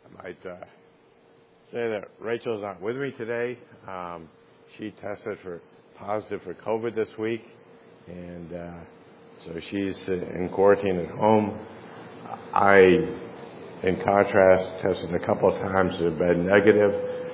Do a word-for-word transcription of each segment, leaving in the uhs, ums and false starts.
I might uh, say that Rachel's not with me today. Um, she tested for positive for COVID this week, and uh, so she's in quarantine at home. I, in contrast, tested a couple of times and have been negative,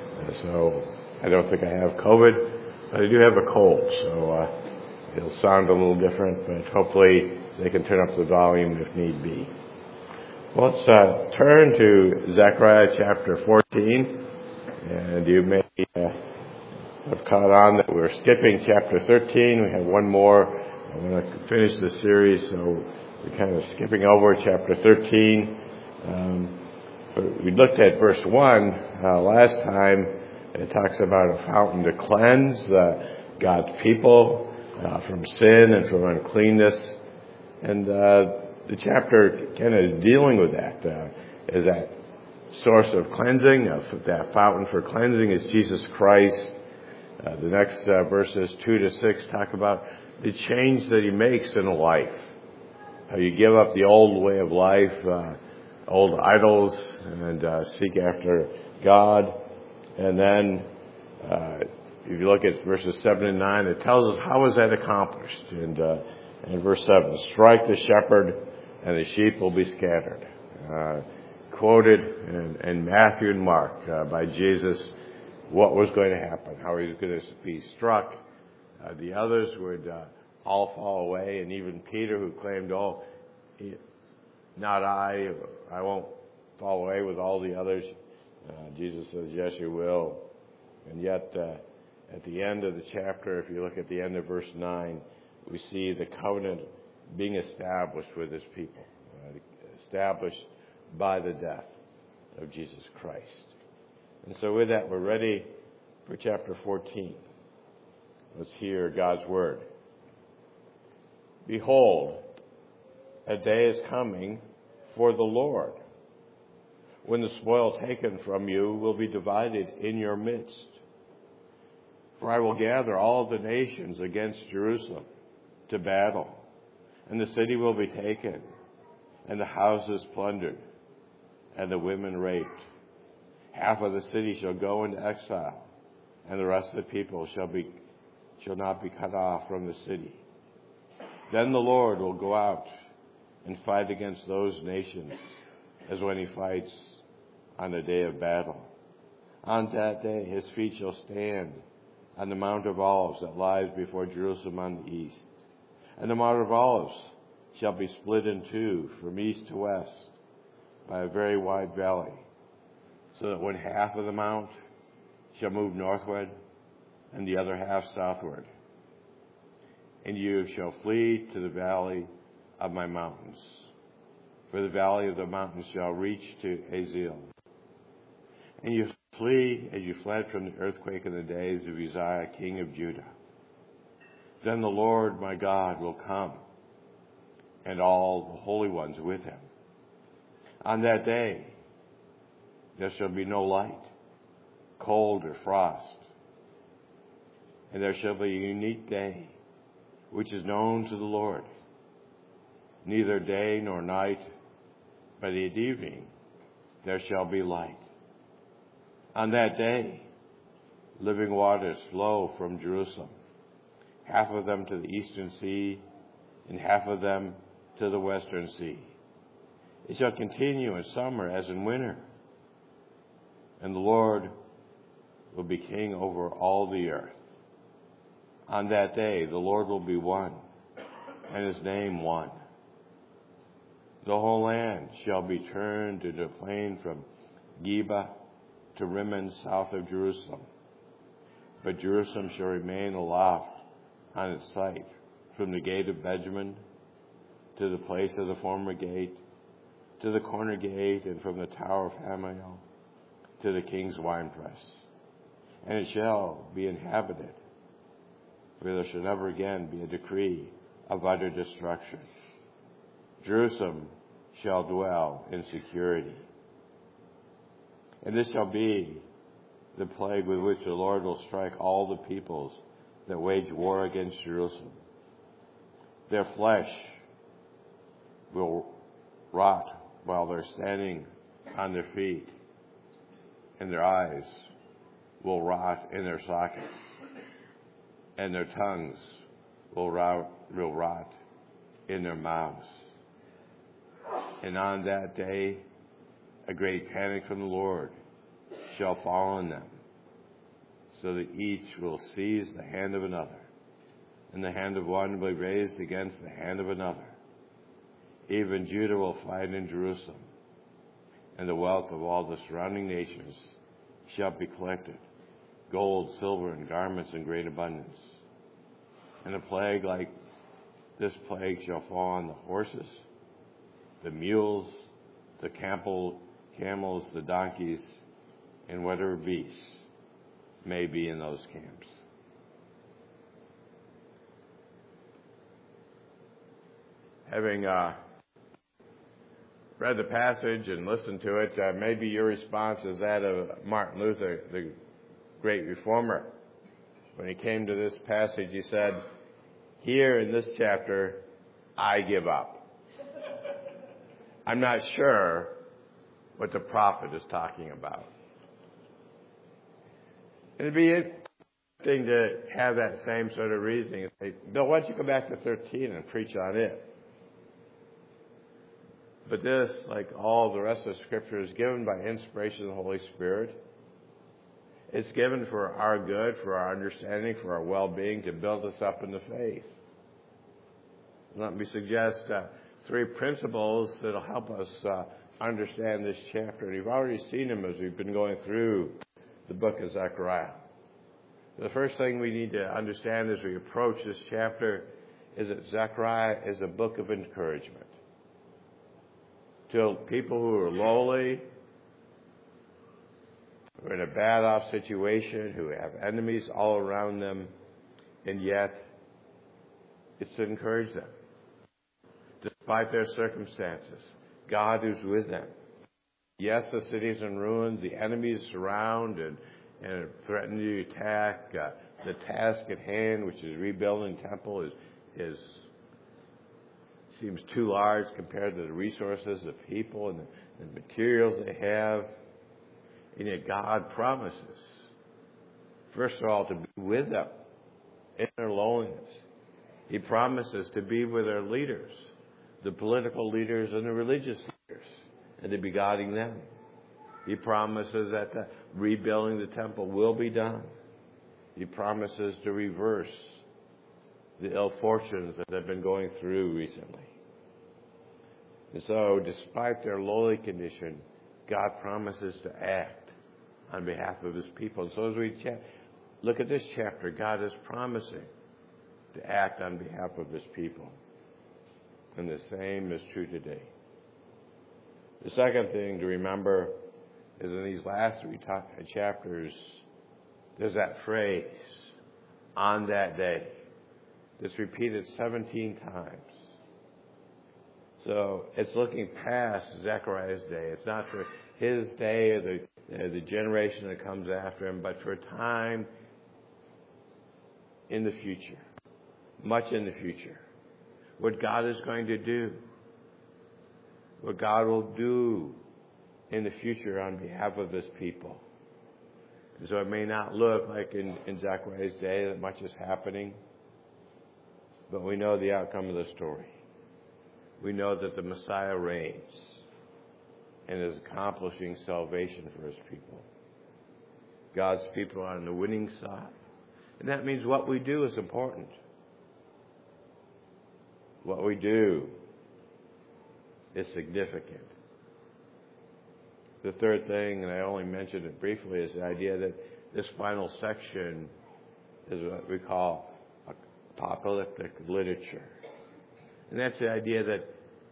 so I don't think I have COVID, but I do have a cold, so uh, it'll sound a little different, but hopefully they can turn up the volume if need be. Well, let's uh, turn to Zechariah chapter fourteen, and you may uh, have caught on that we're skipping chapter thirteen. We have one more. I want to finish the series, so we're kind of skipping over chapter thirteen. Um, but we looked at verse one uh, last time. It talks about a fountain to cleanse uh, God's people uh, from sin and from uncleanness. And uh, the chapter kind of is dealing with that. Uh, is that source of cleansing, of that fountain for cleansing is Jesus Christ. Uh, the next uh, verses two to six talk about the change that he makes in a life. How you give up the old way of life, uh, old idols, and uh, seek after God. And then, uh, if you look at verses seven and nine, it tells us how is that accomplished. And uh, in verse seven, strike the shepherd, and the sheep will be scattered. Uh, quoted in, in Matthew and Mark uh, by Jesus, what was going to happen, how he was going to be struck. Uh, the others would uh, all fall away, and even Peter, who claimed, oh, he, not I, I won't fall away with all the others. Uh, Jesus says, yes, you will. And yet, uh, at the end of the chapter, if you look at the end of verse nine, we see the covenant being established with his people, uh, established by the death of Jesus Christ. And so with that, we're ready for chapter fourteen. Let's hear God's word. Behold, a day is coming for the Lord, when the spoil taken from you will be divided in your midst. For I will gather all the nations against Jerusalem to battle, and the city will be taken, and the houses plundered, and the women raped. Half of the city shall go into exile, and the rest of the people shall be shall not be cut off from the city. Then the Lord will go out and fight against those nations, as when he fights on the day of battle. On that day his feet shall stand on the Mount of Olives that lies before Jerusalem on the east. And the Mount of Olives shall be split in two from east to west by a very wide valley, so that when half of the mount shall move northward and the other half southward. And you shall flee to the valley of my mountains, for the valley of the mountains shall reach to Azeel. And you flee as you fled from the earthquake in the days of Uzziah, king of Judah. Then the Lord my God will come, and all the holy ones with him. On that day there shall be no light, cold or frost, and there shall be a unique day, which is known to the Lord. Neither day nor night, but at evening there shall be light. On that day, living waters flow from Jerusalem, half of them to the eastern sea, and half of them to the western sea. It shall continue in summer as in winter, and the Lord will be king over all the earth. On that day, the Lord will be one, and his name one. The whole land shall be turned into a plain from Geba to Rimmon south of Jerusalem. But Jerusalem shall remain aloft on its site, from the gate of Benjamin to the place of the former gate, to the corner gate, and from the tower of Hamael to the king's winepress. And it shall be inhabited, for there shall never again be a decree of utter destruction. Jerusalem shall dwell in security. And this shall be the plague with which the Lord will strike all the peoples that wage war against Jerusalem. Their flesh will rot while they're standing on their feet, and their eyes will rot in their sockets, and their tongues will rot, will rot in their mouths. And on that day, a great panic from the Lord shall fall on them, so that each will seize the hand of another, and the hand of one will be raised against the hand of another. Even Judah will find in Jerusalem, and the wealth of all the surrounding nations shall be collected, gold, silver, and garments in great abundance. And a plague like this plague shall fall on the horses, the mules, the camel, camels, the donkeys, and whatever beasts may be in those camps. Having uh, read the passage and listened to it, uh, maybe your response is that of Martin Luther, the great reformer. When he came to this passage, he said, "Here in this chapter, I give up. I'm not sure what the prophet is talking about." It'd be interesting to have that same sort of reasoning. Say, Bill, why don't you go back to thirteen and preach on it? But this, like all the rest of the Scripture, is given by inspiration of the Holy Spirit. It's given for our good, for our understanding, for our well-being, to build us up in the faith. Let me suggest uh, three principles that will help us uh, understand this chapter. And you've already seen them as we've been going through the book of Zechariah. The first thing we need to understand as we approach this chapter is that Zechariah is a book of encouragement. To people who are lowly, who are in a bad off situation, who have enemies all around them, and yet it's to encourage them. Despite their circumstances, God is with them. Yes, the city is in ruins, the enemies surround and, and threaten to attack. Uh, the task at hand, which is rebuilding the temple, is, is seems too large compared to the resources of people and the, and the materials they have. And yet God promises, first of all, to be with them in their loneliness. He promises to be with their leaders, the political leaders and the religious leaders, and to be guiding them. He promises that the rebuilding the temple will be done. He promises to reverse the ill fortunes that they've been going through recently. And so, despite their lowly condition, God promises to act on behalf of His people. And so as we cha- look at this chapter, God is promising to act on behalf of His people. And the same is true today. The second thing to remember is in these last three ta- chapters, there's that phrase, "on that day." It's repeated seventeen times. So it's looking past Zechariah's day. It's not for his day or the, uh, the generation that comes after him, but for a time in the future, much in the future. What God is going to do, what God will do in the future on behalf of His people. And so it may not look like in, in Zechariah's day that much is happening, but we know the outcome of the story. We know that the Messiah reigns and is accomplishing salvation for His people. God's people are on the winning side. And that means what we do is important. What we do is significant. The third thing, and I only mentioned it briefly, is the idea that this final section is what we call apocalyptic literature. And that's the idea that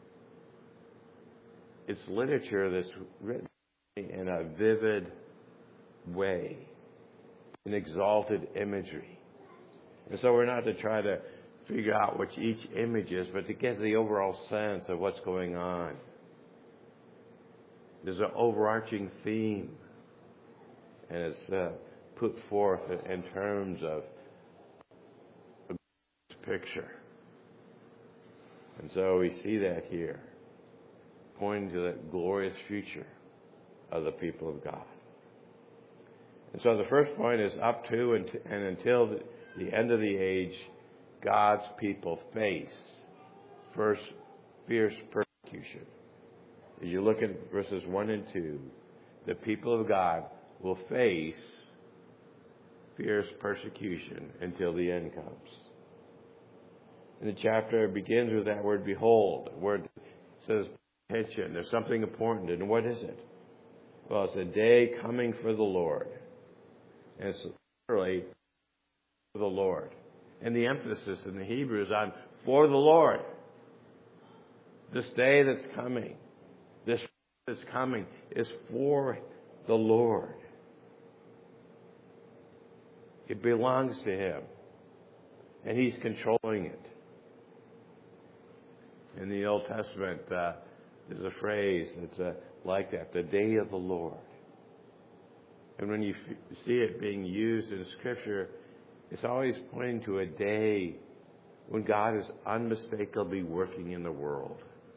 it's literature that's written in a vivid way, in exalted imagery. And so we're not to try to figure out which each image is, but to get the overall sense of what's going on. There's an overarching theme, and it's uh, put forth in terms of a picture. And so we see that here, pointing to that glorious future of the people of God. And so the first point is up to and, t- and until the, the end of the age, God's people face first fierce persecution. As you look at verses one and two, the people of God will face fierce persecution until the end comes. And the chapter begins with that word behold. The word says attention. There's something important. And what is it? Well, it's a day coming for the Lord. And it's literally for the Lord. And the emphasis in the Hebrew is on for the Lord. This day that's coming, this that's coming is for the Lord. It belongs to Him. And He's controlling it. In the Old Testament, uh, there's a phrase that's uh, like that, the day of the Lord. And when you f- see it being used in Scripture, it's always pointing to a day when God is unmistakably working in the world.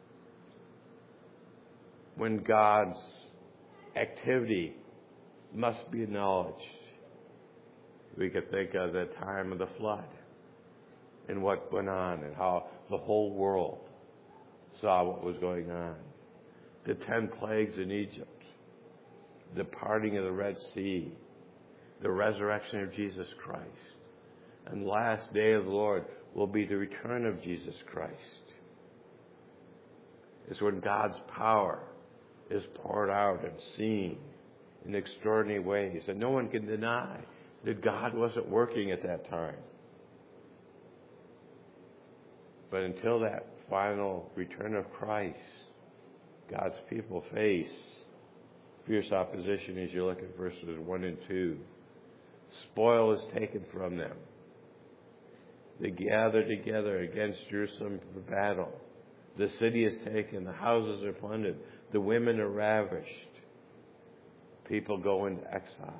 When God's activity must be acknowledged. We could think of the time of the flood and what went on and how the whole world saw what was going on. The ten plagues in Egypt, the parting of the Red Sea, the resurrection of Jesus Christ. And the last day of the Lord will be the return of Jesus Christ. It's when God's power is poured out and seen in extraordinary ways. And no one can deny that God wasn't working at that time. But until that final return of Christ, God's people face fierce opposition as you look at verses one and two. Spoil is taken from them. They gather together against Jerusalem for battle. The city is taken. The houses are plundered. The women are ravished. People go into exile.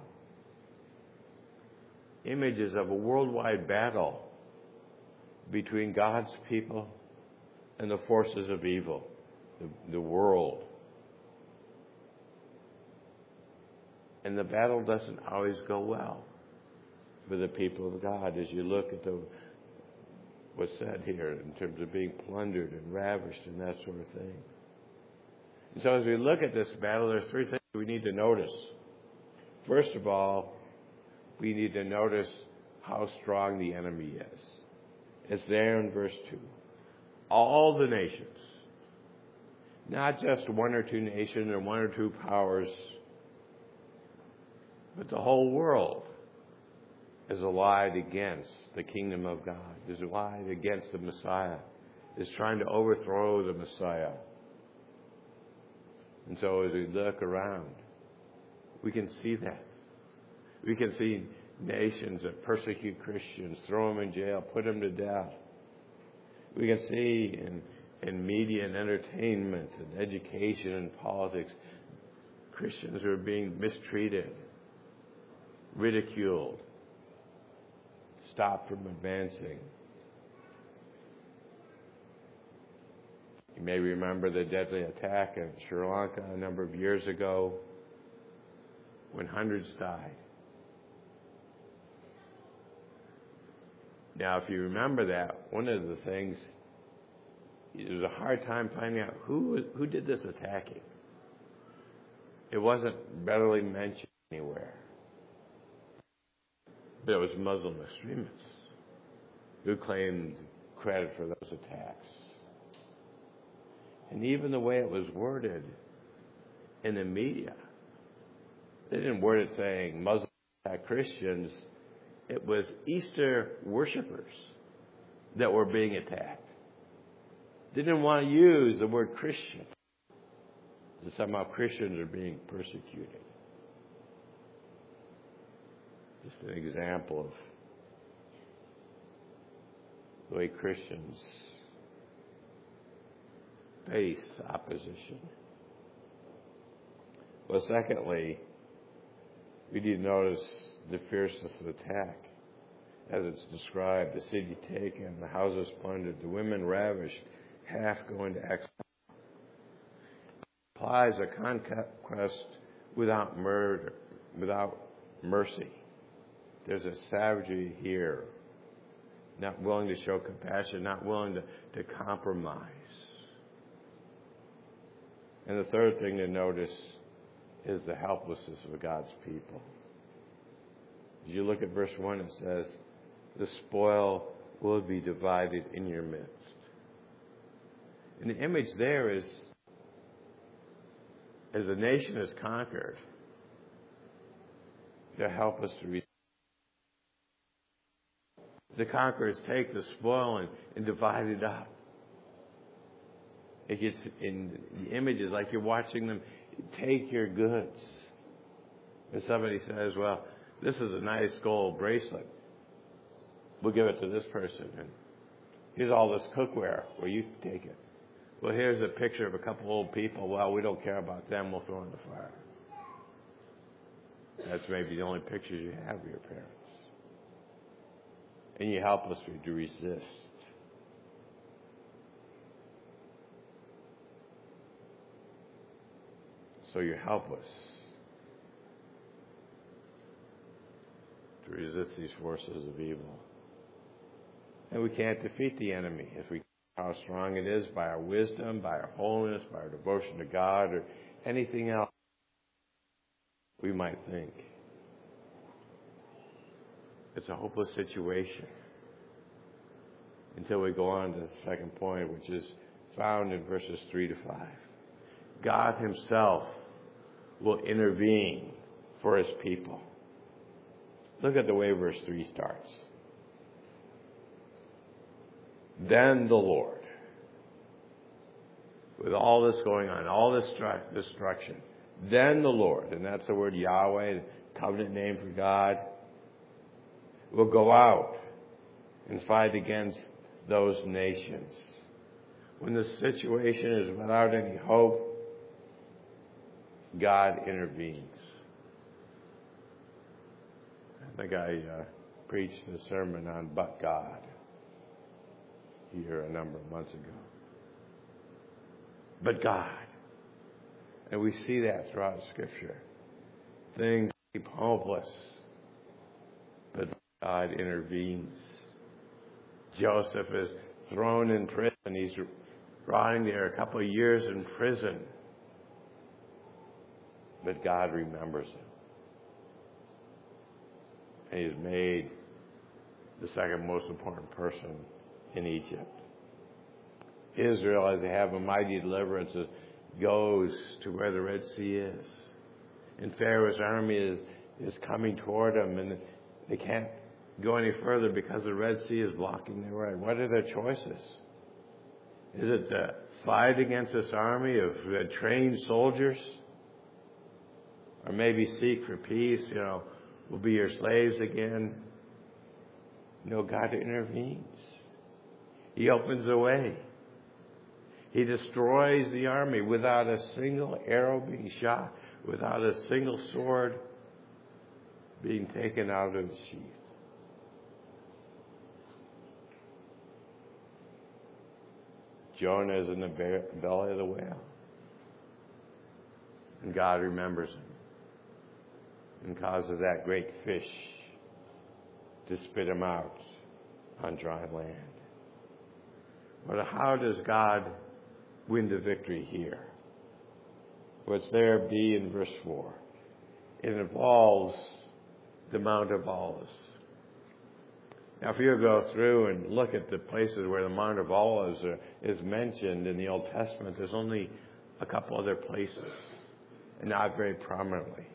Images of a worldwide battle between God's people and the forces of evil, the, the world. And the battle doesn't always go well for the people of God as you look at the what's said here in terms of being plundered and ravished and that sort of thing. And so as we look at this battle, there's three things we need to notice. First of all, we need to notice how strong the enemy is. It's there in verse two. All the nations, not just one or two nations or one or two powers, but the whole world is allied against the kingdom of God, is allied against the Messiah, is trying to overthrow the Messiah. And so as we look around, we can see that. We can see nations that persecute Christians, throw them in jail, put them to death. We can see in, in media and entertainment and education and politics, Christians who are being mistreated, ridiculed, stopped from advancing. You may remember the deadly attack in Sri Lanka a number of years ago when hundreds died. Now, if you remember that, one of the things, it was a hard time finding out who who did this attacking. It wasn't readily mentioned anywhere. But it was Muslim extremists who claimed credit for those attacks. And even the way it was worded in the media, they didn't word it saying Muslims attack Christians. It was Easter worshipers that were being attacked. They didn't want to use the word Christian. That somehow Christians are being persecuted. Just an example of the way Christians face opposition. Well, secondly, we need to notice the fierceness of the attack. As it's described, the city taken, the houses plundered, the women ravished, half going to exile. It implies a conquest without murder, without mercy. There's a savagery here. Not willing to show compassion, not willing to, to compromise. And the third thing to notice is the helplessness of God's people. As you look at verse one, it says, the spoil will be divided in your midst. And the image there is, as a nation is conquered, to help us to reach. The conquerors take the spoil and, and divide it up. It gets in the images like you're watching them take your goods. And somebody says, well, this is a nice gold bracelet. We'll give it to this person. And here's all this cookware. Well, you take it. Well, here's a picture of a couple old people. Well, we don't care about them. We'll throw in the fire. That's maybe the only pictures you have of your parents. And you help us to resist. So you help us to resist these forces of evil. And we can't defeat the enemy if we how strong it is by our wisdom, by our holiness, by our devotion to God, or anything else we might think. It's a hopeless situation until we go on to the second point, which is found in verses three to five. God himself will intervene for his people. Look at the way verse three starts. Then the Lord, with all this going on, all this destruction, then the Lord, and that's the word Yahweh, the covenant name for God, will go out and fight against those nations. When the situation is without any hope, God intervenes. I think I uh, preached a sermon on But God here a number of months ago. But God. And we see that throughout Scripture. Things seem hopeless, but God intervenes. Joseph is thrown in prison. He's rotting there a couple of years in prison. But God remembers him. And he's made the second most important person in Egypt. Israel, as they have a mighty deliverance, goes to where the Red Sea is. And Pharaoh's army is, is coming toward them, and they can't go any further because the Red Sea is blocking their way. What are their choices? Is it to fight against this army of uh, trained soldiers? Or maybe seek for peace, you know, we'll be your slaves again? No, God intervenes. He opens the way. He destroys the army without a single arrow being shot, without a single sword being taken out of its sheath. Jonah is in the belly of the whale. And God remembers him and causes that great fish to spit him out on dry land. But how does God win the victory here? What's there be in verse four? It involves the Mount of Olives. Now, if you go through and look at the places where the Mount of Olives are, is mentioned in the Old Testament, there's only a couple other places, and not very prominently.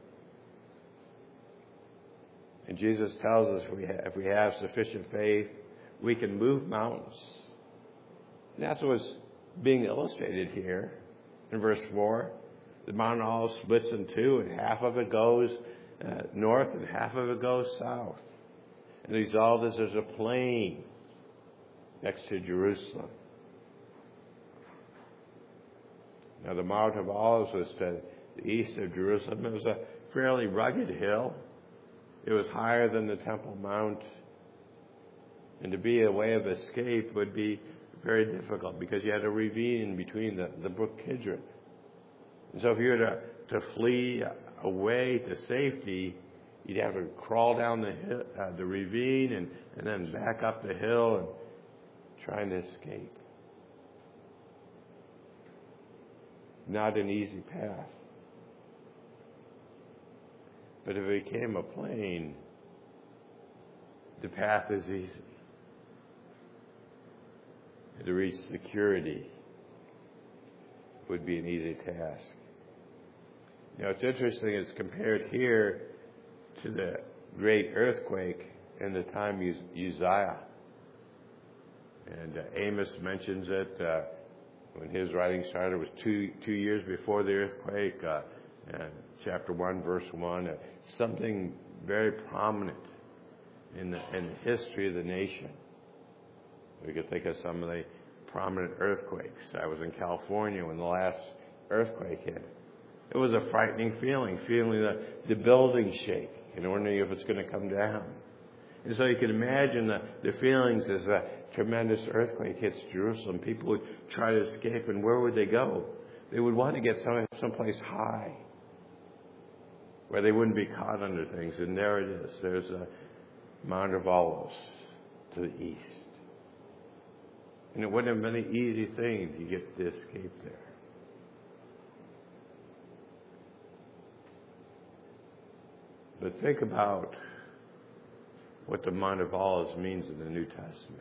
And Jesus tells us if we have, if we have sufficient faith, we can move mountains. And that's what's being illustrated here in verse four. The Mount of Olives splits in two, and half of it goes uh, north and half of it goes south. And the result is there's a plain next to Jerusalem. Now, the Mount of Olives was to the east of Jerusalem. It was a fairly rugged hill. It was higher than the Temple Mount. And to be a way of escape would be very difficult because you had a ravine between the, the brook Kidron. And so if you were to, to flee away to safety, you'd have to crawl down the hill, uh, the ravine and, and then back up the hill and trying to escape. Not an easy path. But if it became a plain, the path is easy. To reach security would be an easy task. You know, it's interesting, it's compared here to the great earthquake in the time of Uzziah. And uh, Amos mentions it uh, when his writing started. It was two two years before the earthquake. Uh, and chapter one, verse one. Uh, something very prominent in the, in the history of the nation. We could think of some of the prominent earthquakes. I was in California when the last earthquake hit. It was a frightening feeling, feeling the, the building shake and wondering if it's going to come down. And so you can imagine the, the feelings as a tremendous earthquake hits Jerusalem. People would try to escape, and where would they go? They would want to get some someplace high where they wouldn't be caught under things. And there it is. There's a Mount of Olives to the east. And it wouldn't have been an easy thing to get to escape there. But think about what the Mount of Olives means in the New Testament.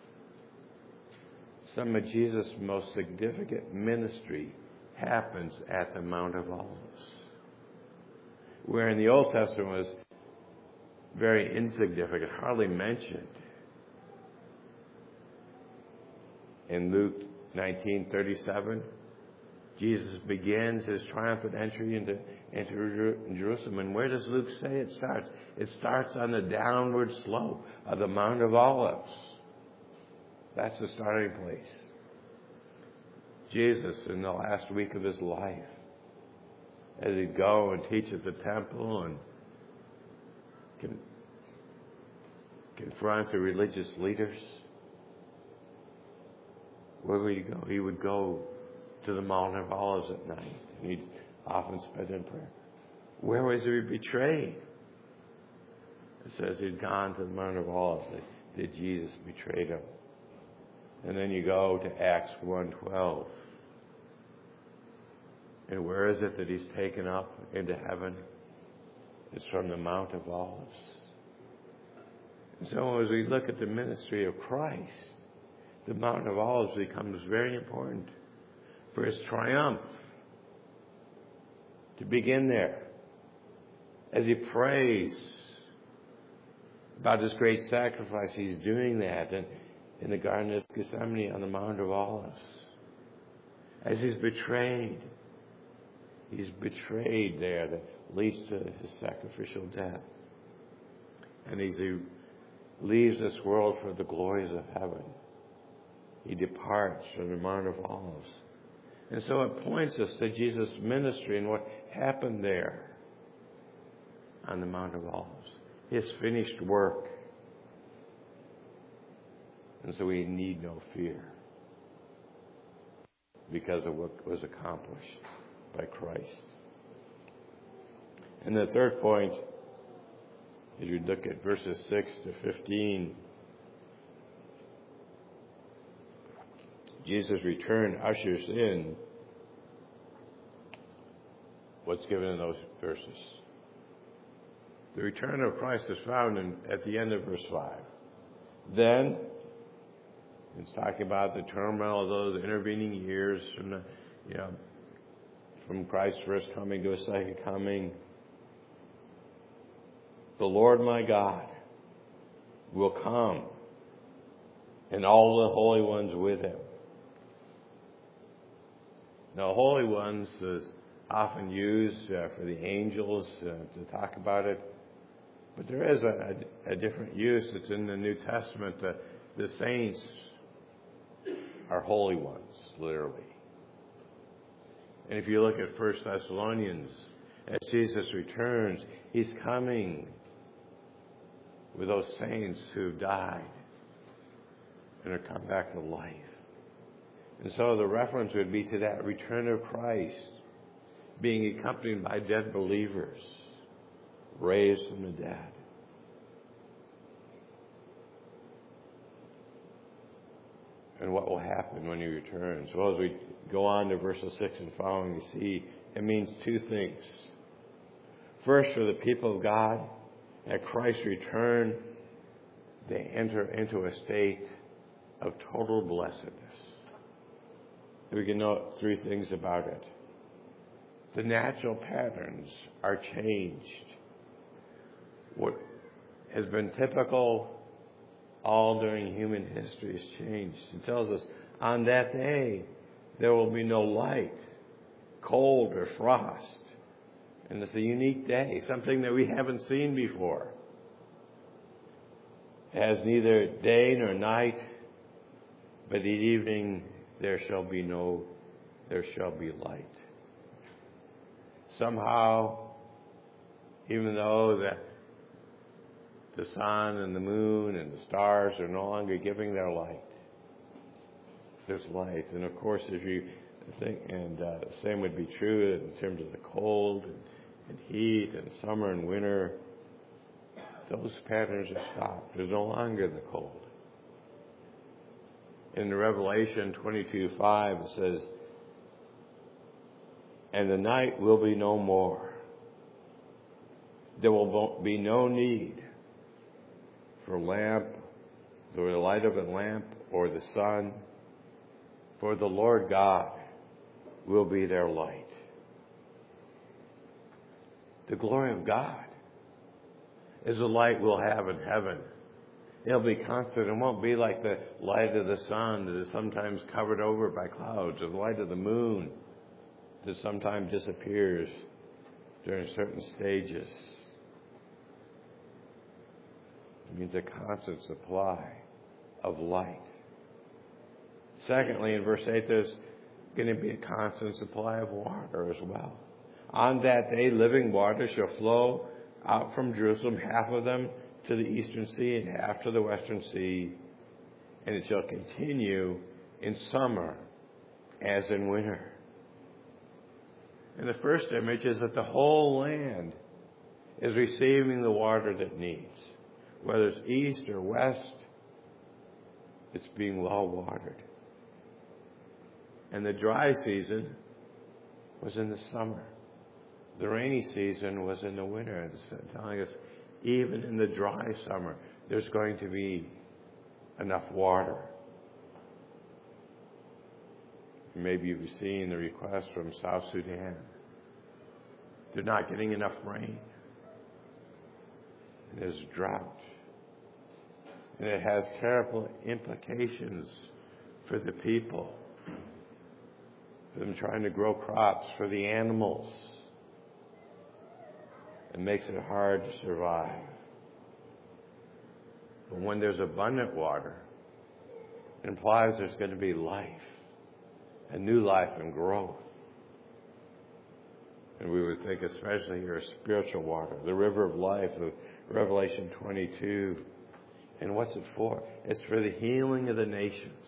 Some of Jesus' most significant ministry happens at the Mount of Olives, where in the Old Testament was very insignificant, hardly mentioned. In Luke nineteen thirty-seven, Jesus begins his triumphant entry into, into Jerusalem. And where does Luke say it starts? It starts on the downward slope of the Mount of Olives. That's the starting place. Jesus, in the last week of his life, as he'd go and teach at the temple and con- confront the religious leaders, where would he go? He would go to the Mount of Olives at night, and he'd often spend in prayer. Where was he betrayed? It says he'd gone to the Mount of Olives. Did Jesus betray him? And then you go to Acts one twelve. And where is it that he's taken up into heaven? It's from the Mount of Olives. And so as we look at the ministry of Christ, the Mount of Olives becomes very important for his triumph to begin there. As he prays about his great sacrifice, he's doing that in, in the Garden of Gethsemane on the Mount of Olives. As he's betrayed, he's betrayed there that leads to his sacrificial death. And as he leaves this world for the glories of heaven, he departs from the Mount of Olives. And so it points us to Jesus' ministry and what happened there on the Mount of Olives. His finished work. And so we need no fear because of what was accomplished by Christ. And the third point, as you look at verses six to fifteen, Jesus' return ushers in what's given in those verses. The return of Christ is found in, at the end of verse five. Then, it's talking about the turmoil of those intervening years from the, you know, from Christ's first coming to his second coming. The Lord my God will come, and all the holy ones with him. Now, holy ones is often used uh, for the angels uh, to talk about it. But there is a, a, a different use. It's in the New Testament. The, the saints are holy ones, literally. And if you look at First Thessalonians, as Jesus returns, he's coming with those saints who've died and are come back to life. And so the reference would be to that return of Christ being accompanied by dead believers raised from the dead. And what will happen when he returns? Well, as we go on to verses six and following, you see it means two things. First, for the people of God, at Christ's return, they enter into a state of total blessedness. We can note three things about it. The natural patterns are changed. What has been typical all during human history has changed. It tells us, on that day, there will be no light, cold, or frost. And it's a unique day, something that we haven't seen before. It has neither day nor night, but at evening there shall be no, there shall be light. Somehow, even though the the sun and the moon and the stars are no longer giving their light, there's light. And of course, if you think, and uh, the same would be true in terms of the cold and, and heat and summer and winter, those patterns are stopped. There's no longer the cold. In Revelation twenty-two five, it says, and the night will be no more. There will be no need for lamp, or the light of a lamp, or the sun, for the Lord God will be their light. The glory of God is the light we'll have in heaven. It'll be constant. It won't be like the light of the sun that is sometimes covered over by clouds, or the light of the moon that sometimes disappears during certain stages. It means a constant supply of light. Secondly, in verse eight, there's going to be a constant supply of water as well. On that day, living water shall flow out from Jerusalem, half of them to the eastern sea and half to the western sea, and it shall continue in summer as in winter. And the first image is that the whole land is receiving the water that it needs. Whether it's east or west, it's being well watered. And the dry season was in the summer. The rainy season was in the winter. It's telling us even in the dry summer, there's going to be enough water. Maybe you've seen the request from South Sudan. They're not getting enough rain. There's drought. And it has terrible implications for the people. For them trying to grow crops, for the animals. It makes it hard to survive. But when there's abundant water, it implies there's going to be life. A new life and growth. And we would think especially here spiritual water, the river of life of Revelation twenty-two. And what's it for? It's for the healing of the nations.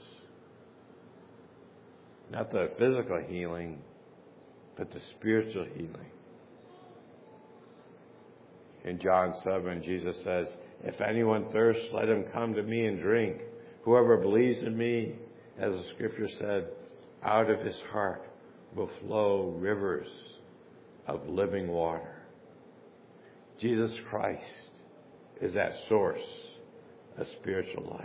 Not the physical healing, but the spiritual healing. In John seven, Jesus says, if anyone thirsts, let him come to me and drink. Whoever believes in me, as the scripture said, out of his heart will flow rivers of living water. Jesus Christ is that source of spiritual life.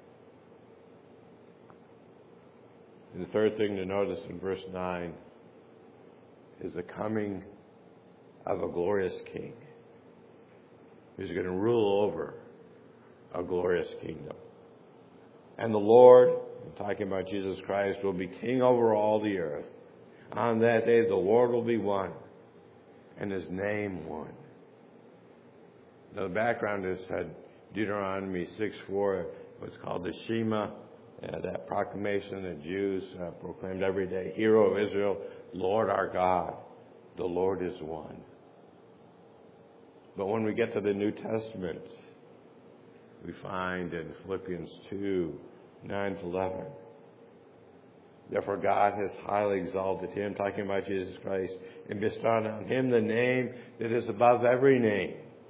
And the third thing to notice in verse nine is the coming of a glorious king who's going to rule over a glorious kingdom. And the Lord, I'm talking about Jesus Christ, will be king over all the earth. On that day, the Lord will be one, and his name one. Now, the background is uh, Deuteronomy six four, what's called the Shema, uh, that proclamation that Jews uh, proclaimed every day. Hear, O Israel, Lord our God, the Lord is one. But when we get to the New Testament, we find in Philippians two, nine to eleven, therefore God has highly exalted him, talking about Jesus Christ, and bestowed on him the name that is above every name,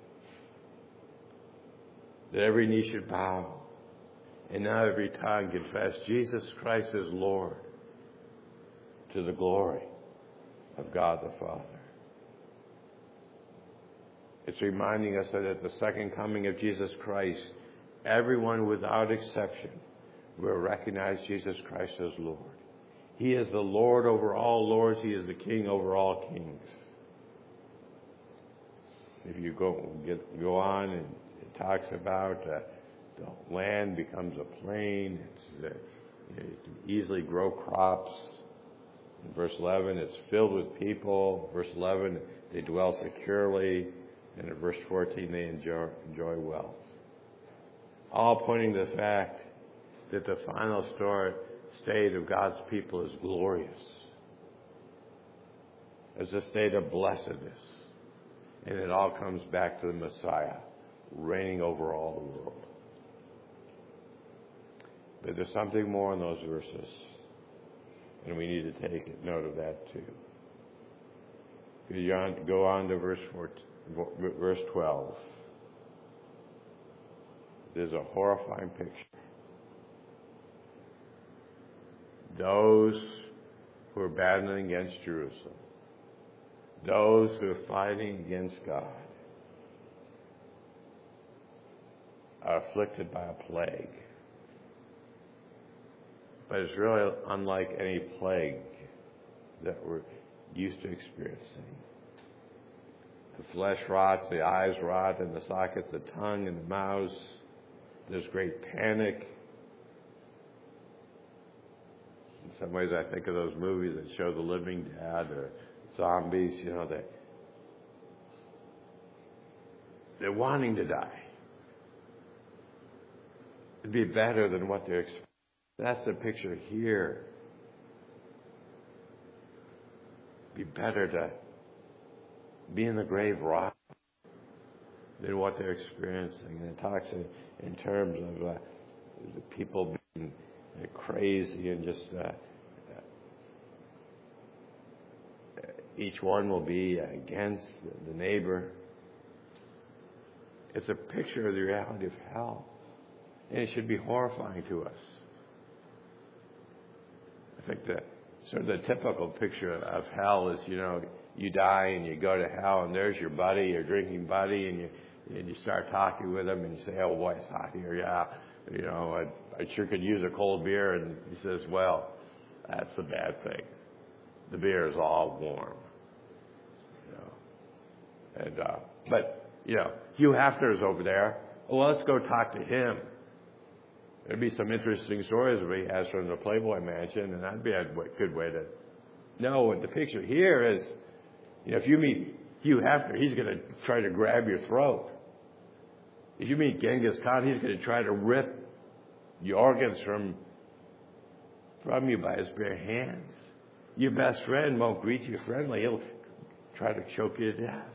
that every knee should bow, and now every tongue confess Jesus Christ is Lord, to the glory of God the Father. It's reminding us that at the second coming of Jesus Christ, everyone without exception will recognize Jesus Christ as Lord. He is the Lord over all lords. He is the King over all kings. If you go get, go on, and it talks about uh, the land becomes a plain. It's, uh, you know, you can easily grow crops. In verse eleven, it's filled with people. Verse eleven, they dwell securely. And in verse fourteen, they enjoy, enjoy wealth. All pointing to the fact that the final story, state of God's people is glorious. It's a state of blessedness. And it all comes back to the Messiah, reigning over all the world. But there's something more in those verses. And we need to take note of that too. You go on to verse fourteen. Verse twelve. There's a horrifying picture. Those who are battling against Jerusalem, those who are fighting against God, are afflicted by a plague. But it's really unlike any plague that we're used to experiencing. The flesh rots, the eyes rot, and the sockets, the tongue and the mouths. There's great panic. In some ways, I think of those movies that show the living dead or zombies. You know, they they're wanting to die. It'd be better than what they're experiencing. That's the picture here. It'd be better to be in the grave rot than what they're experiencing. And it talks in, in terms of uh, the people being uh, crazy and just uh, uh, each one will be against the, the neighbor. It's a picture of the reality of hell. And it should be horrifying to us. I think that sort of the typical picture of hell is, you know, you die and you go to hell and there's your buddy, your drinking buddy, and you and you start talking with him and you say, oh boy, it's hot here, yeah. You know, I, I sure could use a cold beer. And he says, well, that's the bad thing. The beer is all warm. You know. And, uh, but, you know, Hugh Hefner's over there. Well, let's go talk to him. There'd be some interesting stories that he has from the Playboy Mansion, and that'd be a good way to know. The picture here is, you know, if you meet Hugh Hefner, he's going to try to grab your throat. If you meet Genghis Khan, he's going to try to rip the organs from from you by his bare hands. Your best friend won't greet you friendly. He'll try to choke you to death.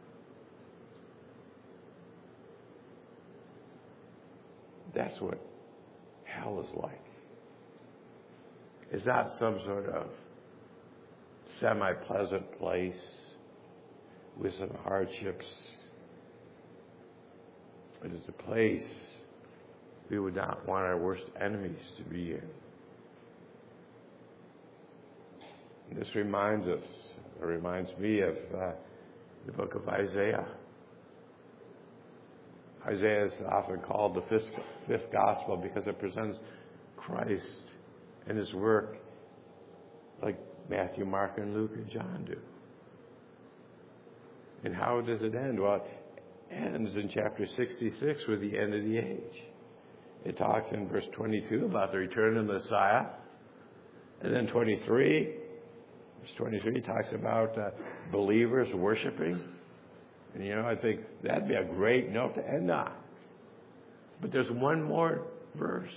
That's what hell is like. It's not some sort of semi-pleasant place with some hardships. It is a place we would not want our worst enemies to be in. And this reminds us, or reminds me of uh, the book of Isaiah. Isaiah is often called the fifth, fifth gospel because it presents Christ and his work like Matthew, Mark, and Luke, and John do. And how does it end? Well, it ends in chapter sixty-six with the end of the age. It talks in verse twenty-two about the return of the Messiah. And then twenty-three, verse twenty-three talks about uh, believers worshiping. And, you know, I think that'd be a great note to end on. But there's one more verse.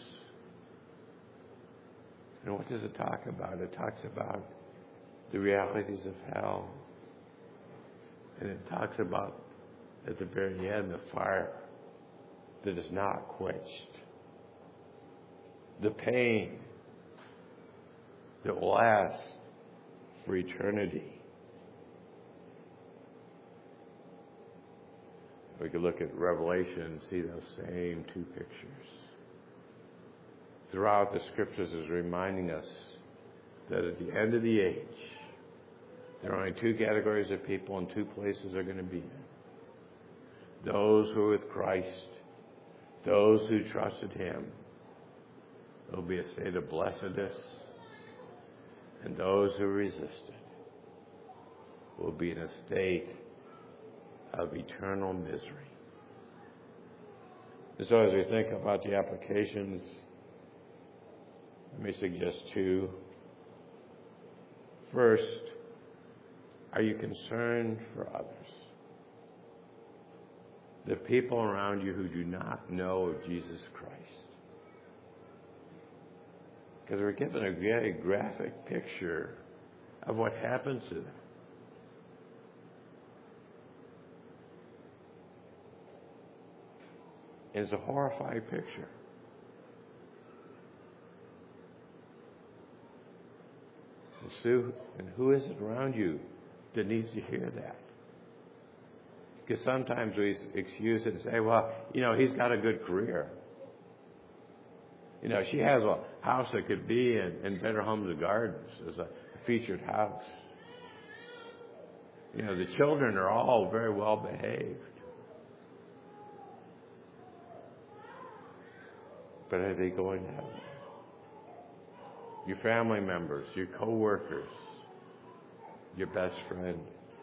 And what does it talk about? It talks about the realities of hell. And it talks about, at the very end, the fire that is not quenched. The pain that will last for eternity. We could look at Revelation and see those same two pictures. Throughout the Scriptures is reminding us that at the end of the age, there are only two categories of people and two places they're going to be in. Those who are with Christ, those who trusted Him. There will be a state of blessedness. And those who resisted will be in a state of eternal misery. And so as we think about the applications, let me suggest two. First, are you concerned for others? The people around you who do not know of Jesus Christ. Because we're given a very graphic picture of what happens to them. And it's a horrifying picture. And Sue, and who is it around you that needs to hear that? Because sometimes we excuse it and say, well, you know, he's got a good career. You know, she has a house that could be in, in Better Homes and Gardens as a featured house. You know, the children are all very well behaved. But are they going to heaven? Your family members, your co-workers, your best friend.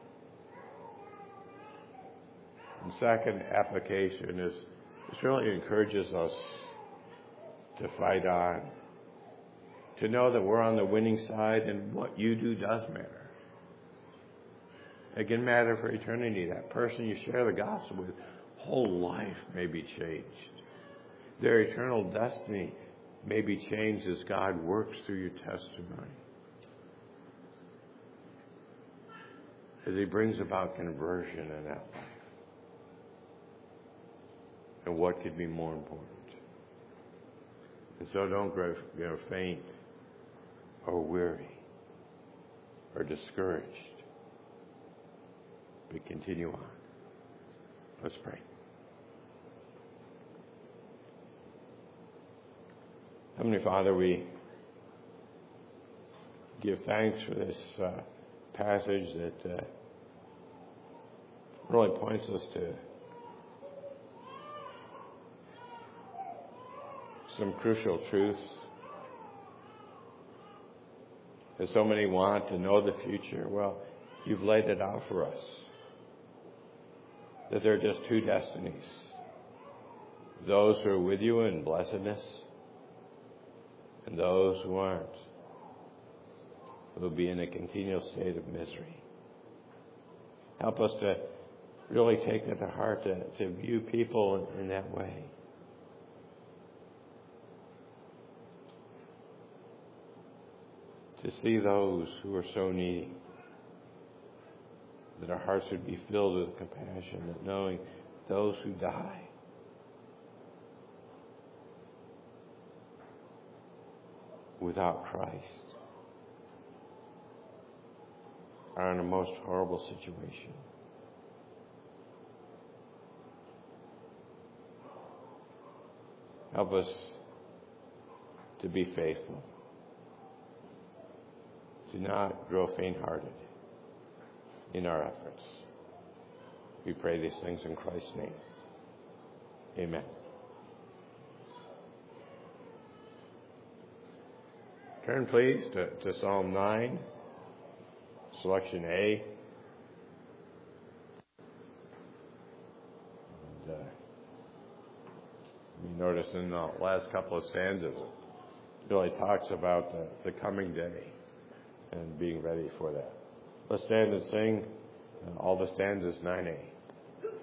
And second application is, this really encourages us to fight on, to know that we're on the winning side and what you do does matter. It can matter for eternity. That person you share the gospel with, whole life may be changed. Their eternal destiny may be changed as God works through your testimony. As He brings about conversion in that life. And what could be more important? And so don't grow, grow faint or weary or discouraged, but continue on. Let's pray. Heavenly Father, we give thanks for this uh, passage that uh, really points us to some crucial truths. As so many want to know the future, well, you've laid it out for us. That there are just two destinies. Those who are with you in blessedness, and those who aren't will be in a continual state of misery. Help us to really take that to heart, to, to view people in, in that way. To see those who are so needy, that our hearts would be filled with compassion, that knowing those who die without Christ are in a most horrible situation. Help us to be faithful, to not grow faint-hearted in our efforts. We pray these things in Christ's name. Amen. Turn, please, to, to Psalm nine, selection A. And, uh, you notice in the last couple of stanzas, it really talks about the, the coming day and being ready for that. Let's stand and sing uh, all the stanzas, nine A.